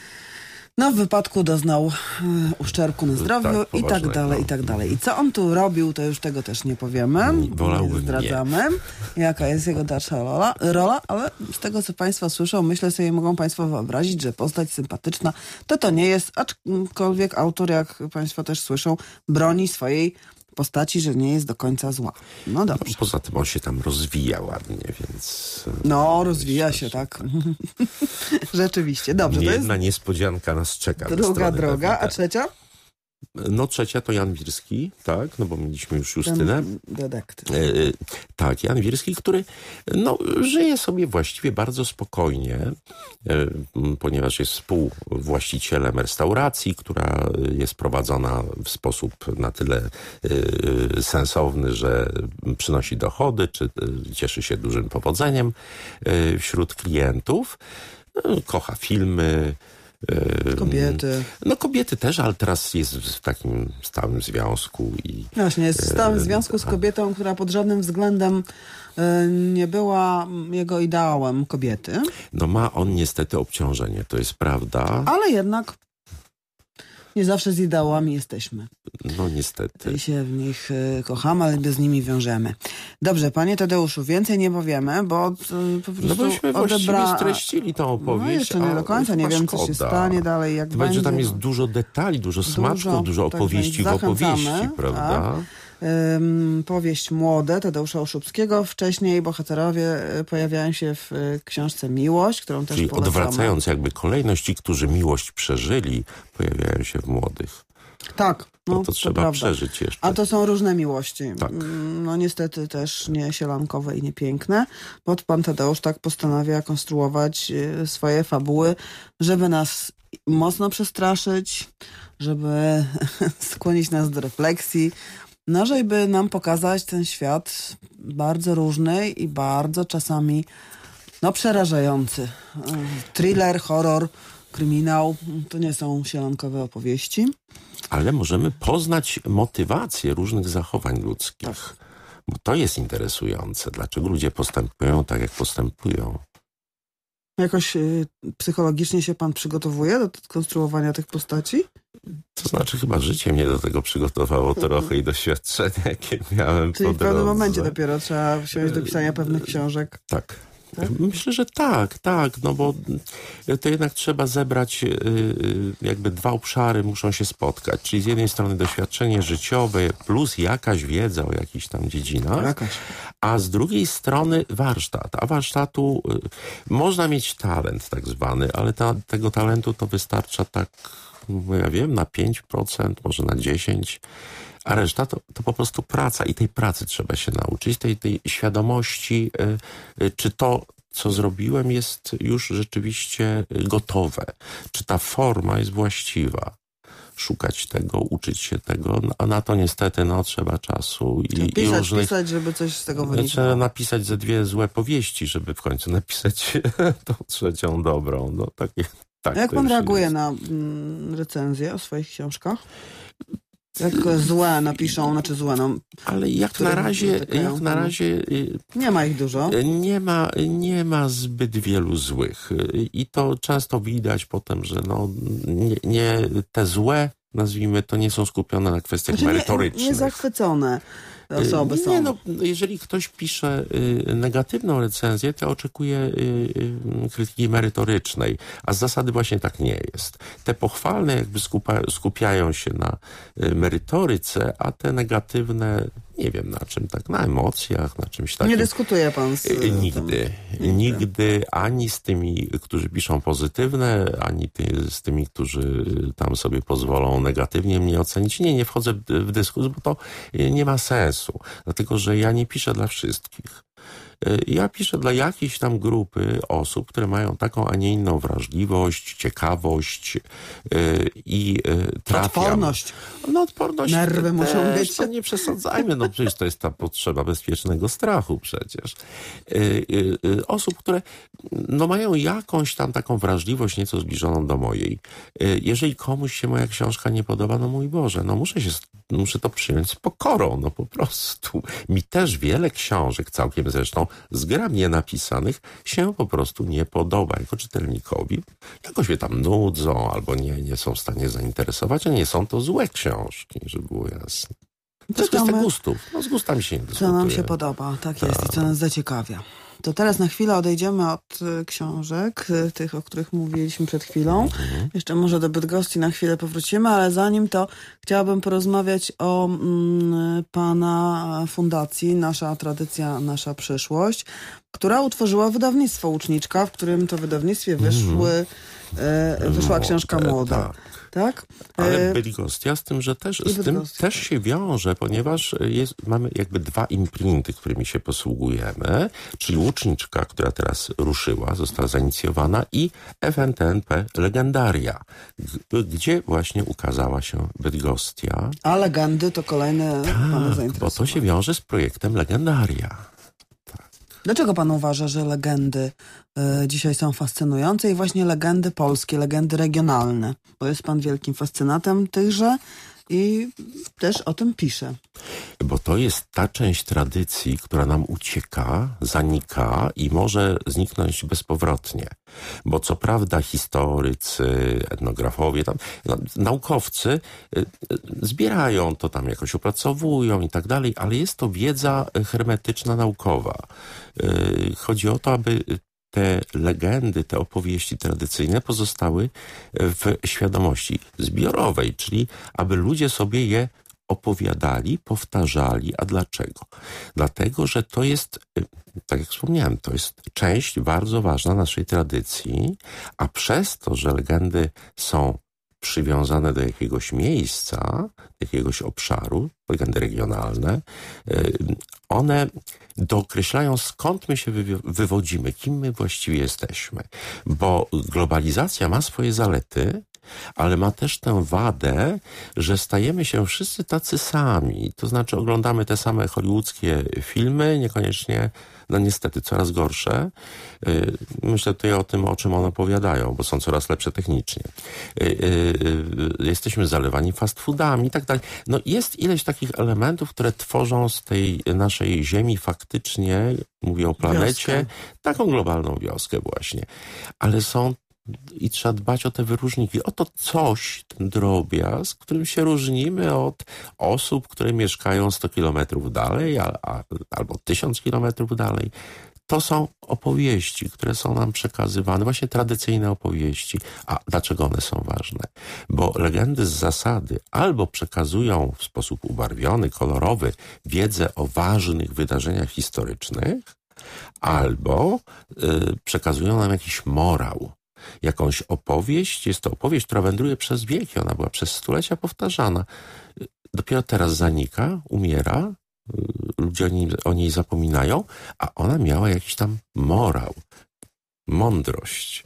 w wypadku doznał uszczerbku na zdrowiu Tak, i tak dalej, i tak dalej. I co on tu robił, to już tego też nie powiemy. Wolałbym Nie zdradzamy, jaka jest jego dalsza rola, ale z tego, co państwo słyszą, myślę sobie, mogą państwo wyobrazić, że postać sympatyczna to nie jest, aczkolwiek autor, jak państwo też słyszą, broni swojej postaci, że nie jest do końca zła. No dobrze. Poza tym on się tam rozwija ładnie, więc... No, rozwija się, tak. Rzeczywiście. Dobrze, to jest Jedna niespodzianka nas czeka. druga droga, a trzecia? No trzecia to Jan Wirski, tak, no bo mieliśmy już Justynę. Detektyw. Tak, Jan Wirski, który żyje sobie właściwie bardzo spokojnie, ponieważ jest współwłaścicielem restauracji, która jest prowadzona w sposób na tyle sensowny, że przynosi dochody, czy cieszy się dużym powodzeniem wśród klientów. Kocha filmy, kobiety. No kobiety też, ale teraz jest w takim stałym związku. Właśnie, jest w stałym związku z kobietą, która pod żadnym względem nie była jego ideałem kobiety. No ma on niestety obciążenie, to jest prawda. Ale jednak nie zawsze z ideałami jesteśmy. No niestety. I się w nich kochamy, ale bez nimi wiążemy. Dobrze, panie Tadeuszu, więcej nie powiemy, bo po prostu No bośmy właściwie streścili tą opowieść. No jeszcze nie do końca, nie wiem, co się stanie dalej, jak to będzie. Tam jest dużo detali, dużo smaczków, dużo opowieści w opowieści, prawda? Tak? Powieść Młode Tadeusza Oszubskiego. Wcześniej bohaterowie pojawiają się w książce Miłość, którą też Czyli polecamy. odwracając jakby kolejność, ci, którzy miłość przeżyli, pojawiają się w młodych. Tak. No, to trzeba prawda. przeżyć jeszcze. A to są różne miłości. Tak. No niestety też nie sielankowe i nie piękne, bo pan Tadeusz tak postanawia konstruować swoje fabuły, żeby nas mocno przestraszyć, żeby skłonić nas do refleksji, no żeby nam pokazać ten świat bardzo różny i bardzo czasami przerażający. Thriller, horror, kryminał, to nie są sielankowe opowieści. Ale możemy poznać motywację różnych zachowań ludzkich. Tak. Bo to jest interesujące. Dlaczego ludzie postępują tak, jak postępują? Jakoś psychologicznie się pan przygotowuje do konstruowania tych postaci? To znaczy chyba życie mnie do tego przygotowało trochę i doświadczenia, jakie miałem Czyli po w pewnym drodze. momencie dopiero trzeba wsiąść do pisania pewnych książek. Tak. Myślę, że tak, no bo to jednak trzeba zebrać, jakby dwa obszary muszą się spotkać, czyli z jednej strony doświadczenie życiowe plus jakaś wiedza o jakichś tam dziedzinach, a z drugiej strony warsztat. A warsztatu można mieć talent tak zwany, ale tego talentu to wystarcza tak, ja wiem, na 5%, może na 10%. A reszta to po prostu praca i tej pracy trzeba się nauczyć, tej świadomości, czy to, co zrobiłem, jest już rzeczywiście gotowe, czy ta forma jest właściwa. Szukać tego, uczyć się tego, a na to niestety trzeba czasu pisać, żeby coś z tego wynikało. Trzeba napisać ze 2 złe powieści, żeby w końcu napisać tą 3 dobrą. No, tak, jak pan reaguje na recenzje o swoich książkach? Jak złe napiszą, znaczy złe, ale jak na razie nie ma ich dużo. Nie ma zbyt wielu złych. I to często widać potem, że nie te złe, nazwijmy to, nie są skupione na kwestiach merytorycznych. Nie zachwycone osoby są. Jeżeli ktoś pisze negatywną recenzję, to oczekuje krytyki merytorycznej, a z zasady właśnie tak nie jest. Te pochwalne jakby skupiają się na merytoryce, a te negatywne, nie wiem na czym, tak, na emocjach, na czymś takim. Nie dyskutuje pan z Nigdy ani z tymi, którzy piszą pozytywne, ani z tymi, którzy tam sobie pozwolą negatywnie mnie ocenić. Nie wchodzę w dyskusję, bo to nie ma sensu. Dlatego, że ja nie piszę dla wszystkich. Ja piszę dla jakiejś tam grupy osób, które mają taką, a nie inną wrażliwość, ciekawość i trafiam. Odporność. Odporność. Nerwy muszą być. Nie przesadzajmy, przecież to jest ta potrzeba bezpiecznego strachu przecież. Osób, które mają jakąś tam taką wrażliwość nieco zbliżoną do mojej. Jeżeli komuś się moja książka nie podoba, mój Boże, muszę to przyjąć z pokorą, po prostu. Mi też wiele książek, całkiem zresztą zgrabnie napisanych, się po prostu nie podoba jako czytelnikowi. Jakoś mnie tam nudzą, albo nie są w stanie zainteresować, a nie są to złe książki, żeby było jasne. To jest kwestia gustów. Z gustami się nie dyskutuje. Co nam się podoba, tak jest, i co nas zaciekawia. To teraz na chwilę odejdziemy od książek, tych, o których mówiliśmy przed chwilą. Jeszcze może do Bydgoszczy na chwilę powrócimy, ale zanim to chciałabym porozmawiać o pana fundacji Nasza Tradycja, Nasza Przyszłość, która utworzyła wydawnictwo Łuczniczka, w którym to wydawnictwie wyszła książka młoda. Tak? Ale Bydgoszcz, z tym, że też się wiąże, ponieważ mamy jakby 2 imprinty, którymi się posługujemy, czyli Łuczniczka, która teraz ruszyła, została zainicjowana, i FNTNP Legendaria, gdzie właśnie ukazała się Bydgoszcz. A legendy to kolejne pana zainteresowanie. Bo to się wiąże z projektem Legendaria. Dlaczego pan uważa, że legendy dzisiaj są fascynujące i właśnie legendy polskie, legendy regionalne? Bo jest pan wielkim fascynatem tychże i też o tym pisze. Bo to jest ta część tradycji, która nam ucieka, zanika i może zniknąć bezpowrotnie. Bo co prawda historycy, etnografowie, naukowcy zbierają to tam, jakoś opracowują i tak dalej, ale jest to wiedza hermetyczna, naukowa. Chodzi o to, aby te legendy, te opowieści tradycyjne pozostały w świadomości zbiorowej, czyli aby ludzie sobie je opowiadali, powtarzali. A dlaczego? Dlatego, że to jest, tak jak wspomniałem, to jest część bardzo ważna naszej tradycji, a przez to, że legendy są przywiązane do jakiegoś miejsca, jakiegoś obszaru, legendy regionalne, one dookreślają, skąd my się wywodzimy, kim my właściwie jesteśmy. Bo globalizacja ma swoje zalety, ale ma też tę wadę, że stajemy się wszyscy tacy sami. To znaczy oglądamy te same hollywoodzkie filmy, niekoniecznie, no niestety, coraz gorsze. Myślę tutaj o tym, o czym one opowiadają, bo są coraz lepsze technicznie. Jesteśmy zalewani fast foodami i tak dalej. No jest ileś takich elementów, które tworzą z tej naszej ziemi faktycznie, mówię o planecie, Wioskę. taką globalną wioskę właśnie. Ale są i trzeba dbać o te wyróżniki. Oto coś, ten drobiazg, którym się różnimy od osób, które mieszkają 100 kilometrów dalej albo 1000 kilometrów dalej. To są opowieści, które są nam przekazywane, właśnie tradycyjne opowieści. A dlaczego one są ważne? Bo legendy z zasady albo przekazują w sposób ubarwiony, kolorowy wiedzę o ważnych wydarzeniach historycznych, albo przekazują nam jakiś morał, jakąś opowieść. Jest to opowieść, która wędruje przez wieki. Ona była przez stulecia powtarzana. Dopiero teraz zanika, umiera. Ludzie o niej zapominają, a ona miała jakiś tam morał, mądrość.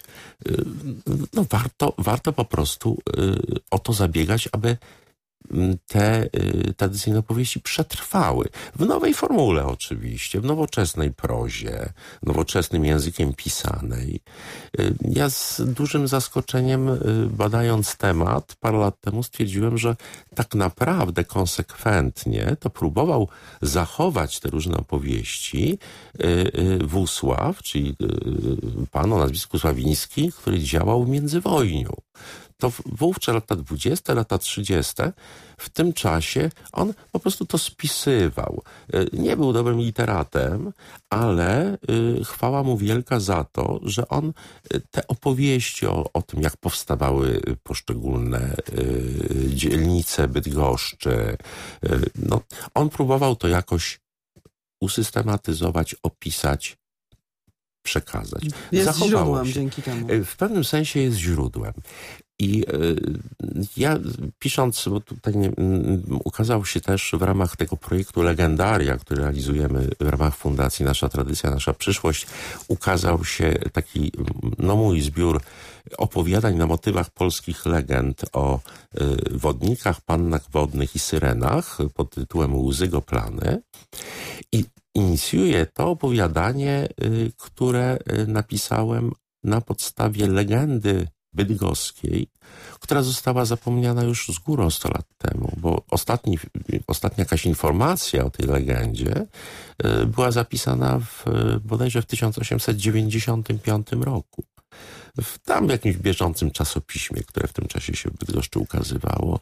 No warto po prostu o to zabiegać, aby te tradycyjne opowieści przetrwały. W nowej formule oczywiście, w nowoczesnej prozie, nowoczesnym językiem pisanej. Ja z dużym zaskoczeniem, badając temat, parę lat temu stwierdziłem, że tak naprawdę konsekwentnie to próbował zachować te różne opowieści Wusław, czyli pan o nazwisku Sławiński, który działał w międzywojniu. To wówczas lata 20, lata 30, w tym czasie on po prostu to spisywał. Nie był dobrym literatem, ale chwała mu wielka za to, że on te opowieści o tym, jak powstawały poszczególne dzielnice Bydgoszczy, no, on próbował to jakoś usystematyzować, opisać, przekazać. Jest źródłem się. dzięki temu. W pewnym sensie jest źródłem. I ja pisząc, bo tutaj ukazał się też w ramach tego projektu Legendaria, który realizujemy w ramach Fundacji Nasza Tradycja, Nasza Przyszłość, ukazał się taki, no mój zbiór opowiadań na motywach polskich legend o wodnikach, pannach wodnych i syrenach pod tytułem Łzy go plany. I inicjuje to opowiadanie, które napisałem na podstawie legendy bydgoskiej, która została zapomniana już z górą 100 lat temu, bo ostatnia jakaś informacja o tej legendzie była zapisana bodajże w 1895 roku. W jakimś bieżącym czasopiśmie, które w tym czasie się w Bydgoszczy ukazywało.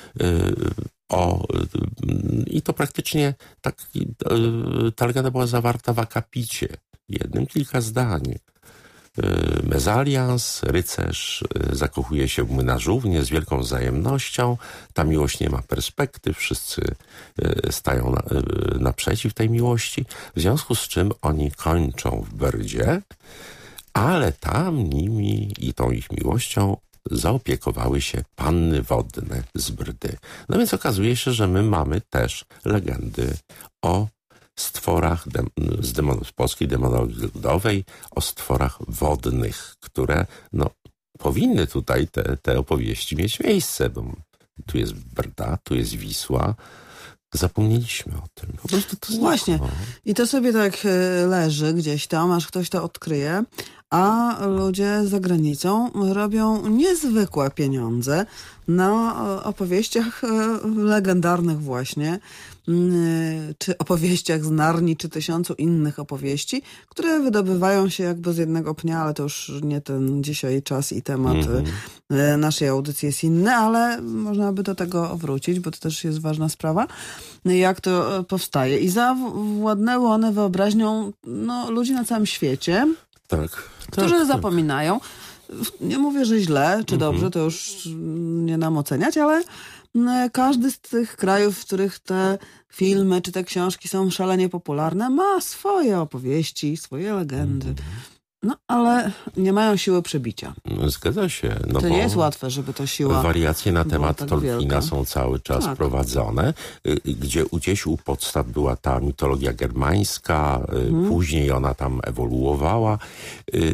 I to praktycznie ta legenda była zawarta w akapicie. Jednym kilka zdań. Mezalians, rycerz zakochuje się w młynarzównie z wielką wzajemnością. Ta miłość nie ma perspektyw, wszyscy stają naprzeciw tej miłości, w związku z czym oni kończą w Byrdzie, ale tam nimi i tą ich miłością zaopiekowały się panny wodne z Brdy. No więc okazuje się, że my mamy też legendy o stworach z polskiej demonologii ludowej, o stworach wodnych, które no, powinny tutaj te opowieści mieć miejsce, bo tu jest Brda, tu jest Wisła. Zapomnieliśmy o tym. Po prostu to znikło. Właśnie. I to sobie tak leży gdzieś tam, aż ktoś to odkryje, a ludzie za granicą robią niezwykłe pieniądze na opowieściach legendarnych właśnie, czy opowieściach z Narni, czy 1000 innych opowieści, które wydobywają się jakby z jednego pnia, ale to już nie ten dzisiaj czas i temat naszej audycji jest inny, ale można by do tego wrócić, bo to też jest ważna sprawa, jak to powstaje. I zawładnęły one wyobraźnią ludzi na całym świecie, którzy zapominają. Nie mówię, że źle czy dobrze, to już nie nam oceniać, ale każdy z tych krajów, w których te filmy czy te książki są szalenie popularne, ma swoje opowieści, swoje legendy. No, ale nie mają siły przebicia. Zgadza się. To nie jest łatwe, żeby to siła wariacje na temat tak Tolkiena wielka. są cały czas prowadzone, gdzieś u podstaw była ta mitologia germańska, później ona tam ewoluowała.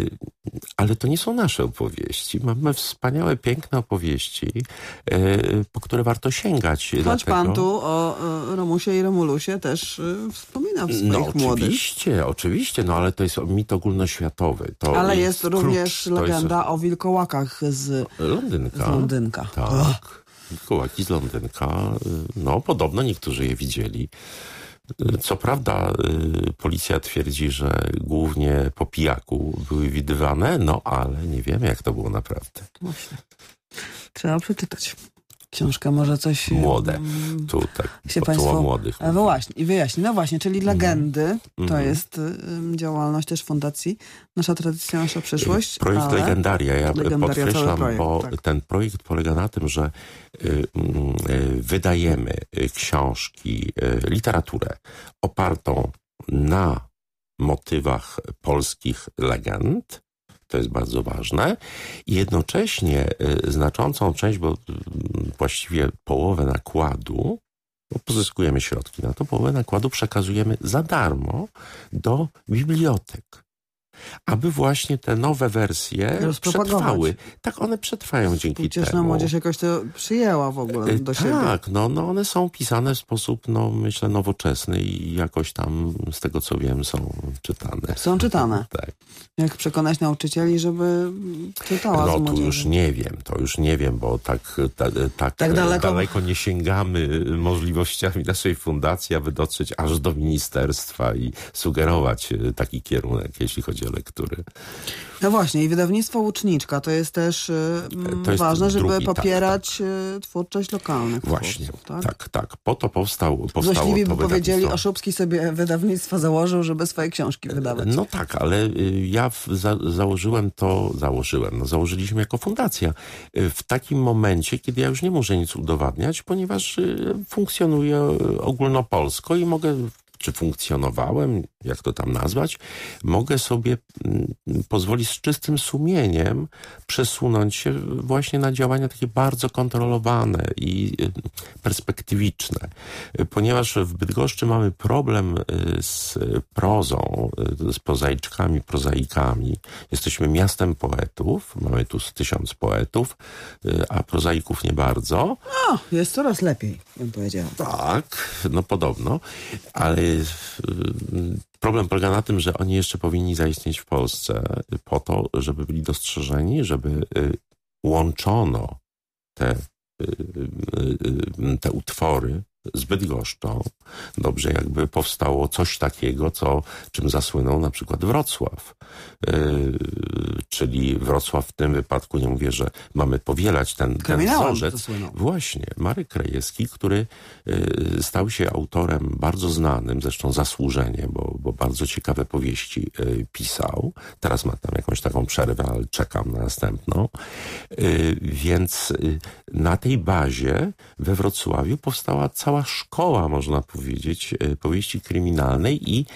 Ale to nie są nasze opowieści. Mamy wspaniałe, piękne opowieści, po które warto sięgać. Choć Dlatego... pan tu o Romusie i Romulusie też wspomina w swoich młodych. Oczywiście, no ale to jest mit ogólnoświatowy. Ale jest również legenda o wilkołakach z Londynka. Tak, wilkołaki z Londynka. No, podobno niektórzy je widzieli. Co prawda policja twierdzi, że głównie po pijaku były widywane, no ale nie wiemy, jak to było naprawdę. Właśnie. Trzeba przeczytać. Książka może coś... Młode. Tu tak się państwo młodych. Wyjaśni. No właśnie, czyli legendy to jest działalność też fundacji Nasza Tradycja, Nasza Przyszłość. Projekt Legendaria. Ja podkreślam, projekt, bo tak. ten projekt polega na tym, że wydajemy książki, literaturę opartą na motywach polskich legend. To jest bardzo ważne. I jednocześnie znaczącą część, bo właściwie połowę nakładu, bo pozyskujemy środki na to, połowę nakładu przekazujemy za darmo do bibliotek. Aby właśnie te nowe wersje przetrwały. Tak, one przetrwają dzięki temu. Przecież młodzież jakoś to przyjęła w ogóle do siebie. Tak, no one są pisane w sposób, myślę, nowoczesny i jakoś tam, z tego co wiem, są czytane. Są czytane. Tak. Jak przekonać nauczycieli, żeby czytała z młodzieżą? To już nie wiem, bo tak daleko nie sięgamy możliwościami naszej fundacji, aby dotrzeć aż do ministerstwa i sugerować taki kierunek, jeśli chodzi o lektury. No właśnie, i wydawnictwo Łuczniczka to jest też ważne, żeby popierać twórczość lokalnych właśnie, twórców, tak. Po to powstało Złośliwi by powiedzieli, wydawnictwo. Oszubski sobie wydawnictwo założył, żeby swoje książki wydawać. No tak, ale ja założyliśmy jako fundacja w takim momencie, kiedy ja już nie muszę nic udowadniać, ponieważ funkcjonuję ogólnopolsko i funkcjonowałem, jak to tam nazwać, mogę sobie pozwolić z czystym sumieniem przesunąć się właśnie na działania takie bardzo kontrolowane i perspektywiczne. Ponieważ w Bydgoszczy mamy problem z prozą, z prozaiczkami, prozaikami. Jesteśmy miastem poetów, mamy tu 1000 poetów, a prozaików nie bardzo. No, jest coraz lepiej, bym powiedziała. Tak, no podobno, ale problem polega na tym, że oni jeszcze powinni zaistnieć w Polsce po to, żeby byli dostrzeżeni, żeby łączono te utwory z Bydgoszczą. Dobrze, jakby powstało coś takiego, czym zasłynął na przykład Wrocław. Czyli Wrocław w tym wypadku, nie mówię, że mamy powielać ten wzorzec. Właśnie, Marek Krajewski, który stał się autorem bardzo znanym, zresztą zasłużenie, bo bardzo ciekawe powieści pisał. Teraz ma tam jakąś taką przerwę, ale czekam na następną. Więc na tej bazie we Wrocławiu powstała cała szkoła, można powiedzieć, powieści kryminalnej i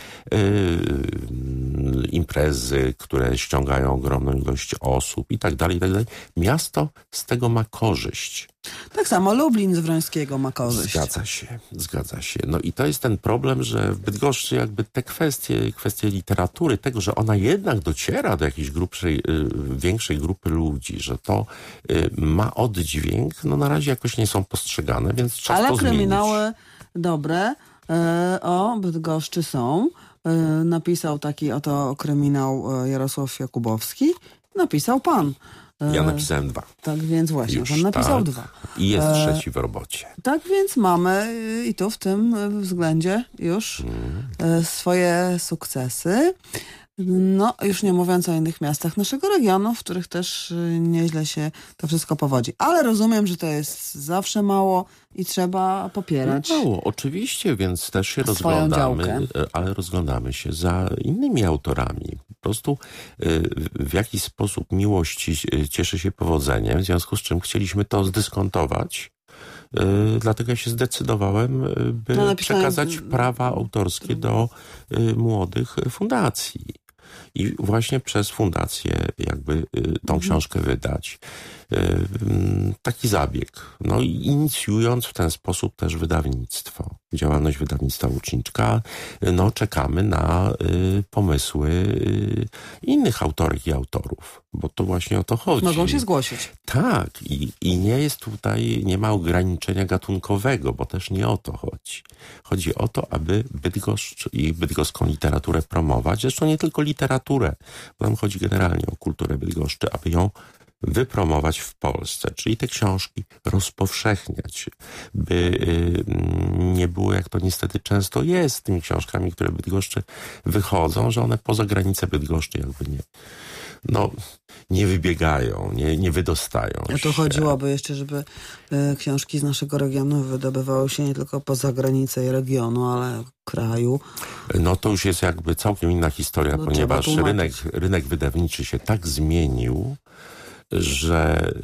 imprezy, które ściągają ogromną ilość osób i tak dalej, i tak dalej. Miasto z tego ma korzyść. Tak samo Lublin z Wrońskiego ma korzyść. Zgadza się. No i to jest ten problem, że w Bydgoszczy jakby te kwestie literatury, tego, że ona jednak dociera do jakiejś większej grupy ludzi, że to ma oddźwięk, no na razie jakoś nie są postrzegane, więc czas to zmienić. Ale kryminały dobre o Bydgoszczy są. Napisał taki oto kryminał Jarosław Jakubowski. Napisał pan. Ja napisałem 2. Tak więc właśnie, pan napisał 2. I jest 3 w robocie. Tak więc mamy i tu w tym względzie już swoje sukcesy. No, już nie mówiąc o innych miastach naszego regionu, w których też nieźle się to wszystko powodzi. Ale rozumiem, że to jest zawsze mało i trzeba popierać. Mało, oczywiście, więc też się rozglądamy się za innymi autorami. Po prostu w jakiś sposób miłość cieszy się powodzeniem, w związku z czym chcieliśmy to zdyskontować. Dlatego ja się zdecydowałem, by przekazać prawa autorskie do młodych fundacji. I właśnie przez fundację jakby tą książkę wydać. taki zabieg. No i inicjując w ten sposób też wydawnictwo, działalność wydawnictwa Łuczniczka, no czekamy na pomysły innych autorek i autorów, bo to właśnie o to chodzi. Mogą się zgłosić. Tak, i nie jest tutaj, nie ma ograniczenia gatunkowego, bo też nie o to chodzi. Chodzi o to, aby Bydgoszcz i bydgoską literaturę promować, zresztą nie tylko literaturę, bo nam chodzi generalnie o kulturę Bydgoszczy, aby ją wypromować w Polsce, czyli te książki rozpowszechniać, by nie było, jak to niestety często jest z tymi książkami, które Bydgoszczy wychodzą, że one poza granice Bydgoszczy jakby nie wybiegają, nie wydostają się. A to chodziłoby jeszcze, żeby książki z naszego regionu wydobywały się nie tylko poza granice regionu, ale kraju. No to już jest jakby całkiem inna historia, ponieważ rynek wydawniczy się tak zmienił, że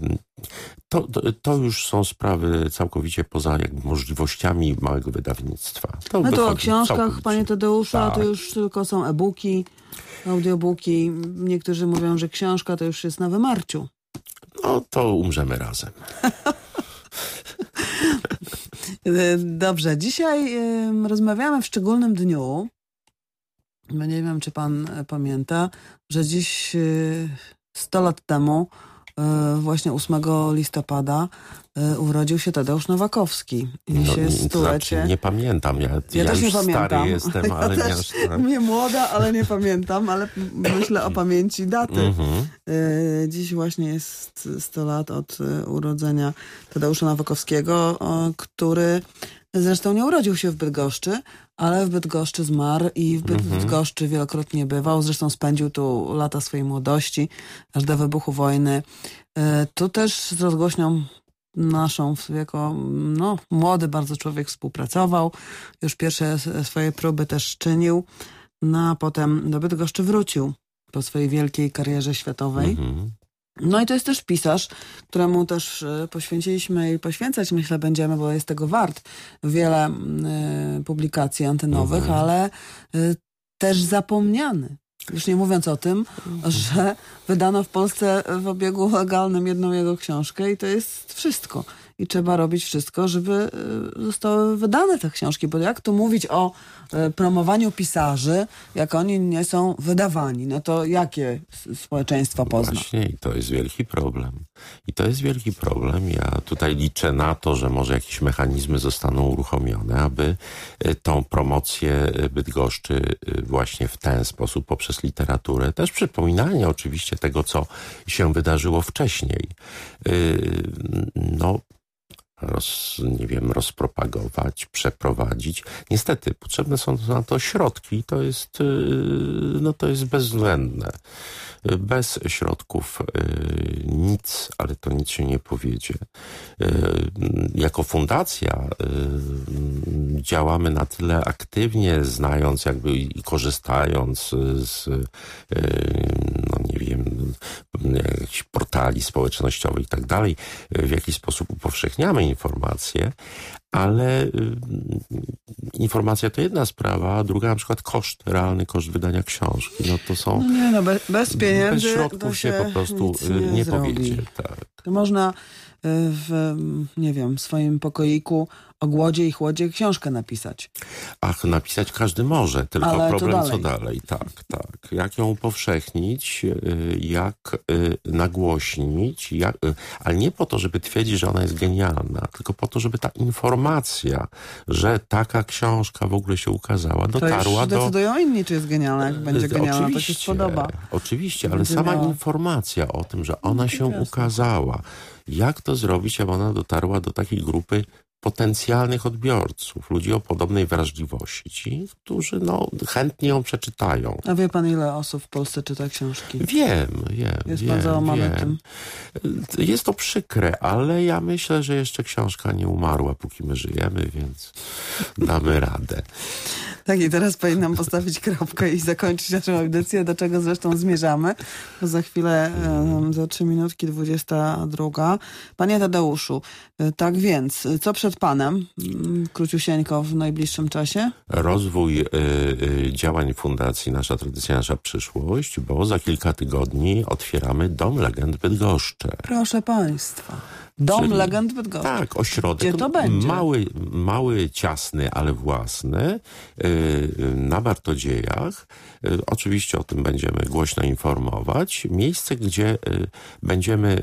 to już są sprawy całkowicie poza jakby możliwościami małego wydawnictwa. To o książkach, panie Tadeuszu, tak. To już tylko są e-booki, audiobooki. Niektórzy mówią, że książka to już jest na wymarciu. No to umrzemy razem. Dobrze, dzisiaj rozmawiamy w szczególnym dniu. Nie wiem, czy pan pamięta, że dziś 100 lat temu, właśnie 8 listopada, urodził się Tadeusz Nowakowski. Znaczy, nie pamiętam. Ja też nie pamiętam. Stary jestem, ale nie młoda, ale nie pamiętam, ale myślę o pamięci daty. Dziś właśnie jest 100 lat od urodzenia Tadeusza Nowakowskiego, który zresztą nie urodził się w Bydgoszczy, ale w Bydgoszczy zmarł i w Bydgoszczy wielokrotnie bywał. Zresztą spędził tu lata swojej młodości, aż do wybuchu wojny. Tu też z rozgłośnią naszą, jako młody bardzo człowiek współpracował. Już pierwsze swoje próby też czynił. A potem do Bydgoszczy wrócił po swojej wielkiej karierze światowej. No i to jest też pisarz, któremu też poświęciliśmy i poświęcać, myślę, będziemy, bo jest tego wart, wiele publikacji antenowych, ale też zapomniany. Już nie mówiąc o tym, że wydano w Polsce w obiegu legalnym jedną jego książkę i to jest wszystko. I trzeba robić wszystko, żeby zostały wydane te książki, bo jak tu mówić o promowaniu pisarzy, jak oni nie są wydawani, no to jakie społeczeństwo pozna? Właśnie i to jest wielki problem. Ja tutaj liczę na to, że może jakieś mechanizmy zostaną uruchomione, aby tą promocję Bydgoszczy właśnie w ten sposób, poprzez literaturę, też przypominanie oczywiście tego, co się wydarzyło wcześniej, rozpropagować, przeprowadzić. Niestety, potrzebne są na to środki. To jest bezwzględne. Bez środków nic, ale to nic się nie powiedzie. Jako fundacja działamy na tyle aktywnie, znając jakby i korzystając z jakichś portali społecznościowych i tak dalej, w jaki sposób upowszechniamy informacje, ale informacja to jedna sprawa, a druga na przykład realny koszt wydania książki. No to są... bez pieniędzy bez środków się po prostu nie powiedzie. Tak. To można w swoim pokoiku o głodzie i chłodzie książkę napisać. Napisać każdy może, tylko ale problem co dalej. Tak. Jak ją upowszechnić, jak nagłośnić, ale nie po to, żeby twierdzić, że ona jest genialna, tylko po to, żeby ta informacja, że taka książka w ogóle się ukazała, dotarła do... Decydują inni, czy jest genialna. Jak będzie genialna, to się spodoba. Oczywiście, ale sama informacja o tym, że ona się ukazała, jak to zrobić, aby ona dotarła do takiej grupy potencjalnych odbiorców, ludzi o podobnej wrażliwości, którzy chętnie ją przeczytają. A wie pan, ile osób w Polsce czyta książki? Wiem. Jest pan załamany tym? Jest to przykre, ale ja myślę, że jeszcze książka nie umarła, póki my żyjemy, więc damy radę. Tak, i teraz powinnam postawić kropkę i zakończyć naszą audycję, do czego zresztą zmierzamy. Bo za chwilę, za 3 minutki 22. Panie Tadeuszu, tak więc, co przed przed panem, króciusieńko, w najbliższym czasie? Rozwój działań Fundacji Nasza Tradycja, Nasza Przyszłość, bo za kilka tygodni otwieramy Dom Legend Bydgoszczy. Proszę państwa. Dom Legend Bydgoszczy. Tak, ośrodek. Gdzie to będzie? Mały, ciasny, ale własny, na Bartodziejach. Oczywiście o tym będziemy głośno informować. Miejsce, gdzie będziemy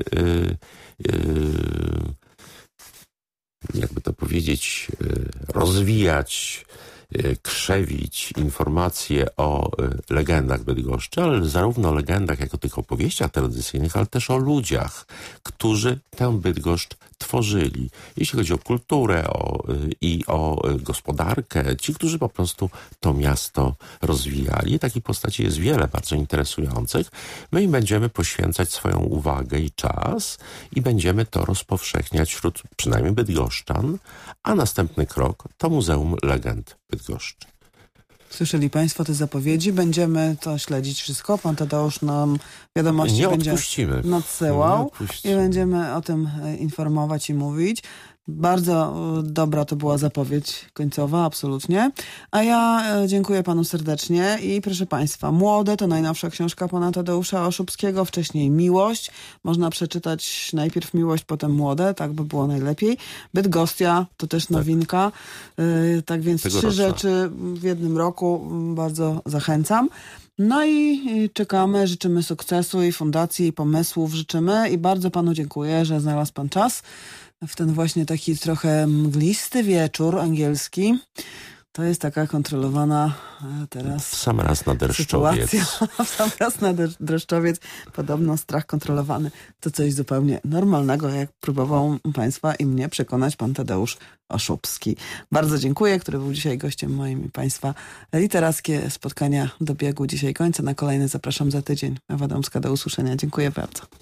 jakby to powiedzieć, rozwijać, krzewić informacje o legendach Bydgoszczy, ale zarówno o legendach, jak o tych opowieściach tradycyjnych, ale też o ludziach, którzy tę Bydgoszcz tworzyli. Jeśli chodzi o kulturę i o gospodarkę, ci, którzy po prostu to miasto rozwijali. Takich postaci jest wiele bardzo interesujących. My im będziemy poświęcać swoją uwagę i czas i będziemy to rozpowszechniać wśród przynajmniej bydgoszczan, a następny krok to Muzeum Legend Bydgoszczy. Słyszeli państwo te zapowiedzi? Będziemy to śledzić wszystko. Pan Tadeusz nam wiadomości będzie nadsyłał i będziemy o tym informować i mówić. Bardzo dobra to była zapowiedź końcowa, absolutnie. A ja dziękuję panu serdecznie i proszę państwa, Młode to najnowsza książka pana Tadeusza Oszubskiego, wcześniej Miłość. Można przeczytać najpierw Miłość, potem Młode, tak by było najlepiej. Bydgostia to też nowinka. Tak więc trzy rzeczy w jednym roku, bardzo zachęcam. No i czekamy, życzymy sukcesu i fundacji, i pomysłów życzymy i bardzo panu dziękuję, że znalazł pan czas w ten właśnie taki trochę mglisty wieczór angielski. To jest taka kontrolowana teraz w sam raz na deszczowiec. W sam raz na deszczowiec. Podobno strach kontrolowany. To coś zupełnie normalnego, jak próbował państwa i mnie przekonać pan Tadeusz Oszubski. Bardzo dziękuję, który był dzisiaj gościem moim i państwa. Literackie spotkania dobiegły dzisiaj końca. Na kolejne zapraszam za tydzień. Ewa Domska, do usłyszenia. Dziękuję bardzo.